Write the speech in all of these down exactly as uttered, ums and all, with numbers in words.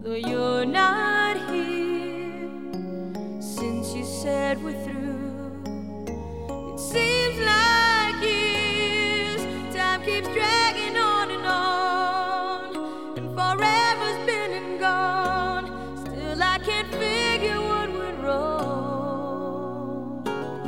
though you're not here. Since you said we're through, it seems like years. Time keeps dragging on and on, and forever's been and gone. Still I can't figure what went wrong.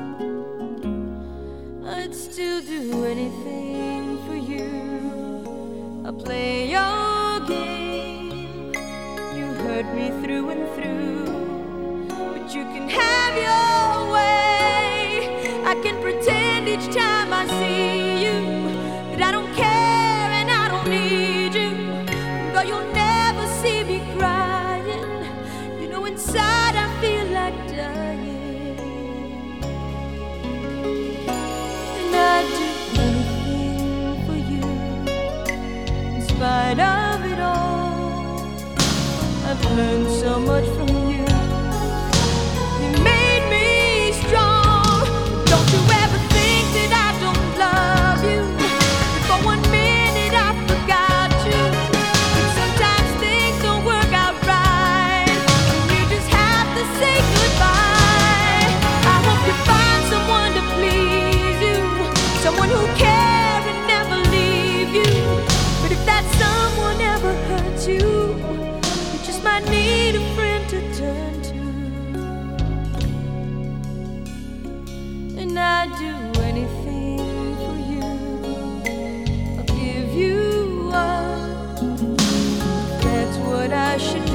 I'd still do anything for you. I'll play your game. You hurt me through and through, but you can have your way. I can pretend each time I see you that I don't care and I don't need you. Though you'll never see me crying, you know inside I feel like dying. And I'd do anything for you. In spite of it all, I've learned so much from you. You made me strong. Don't you ever think that I don't love you. For one minute I forgot you. But sometimes things don't work out right, and you just have to say goodbye. I hope you find someone to please you, someone who care and never leave you. But if that someone ever hurts you, you just might need a friend to turn to. And I'd do anything for you. I'll give you up. That's what I should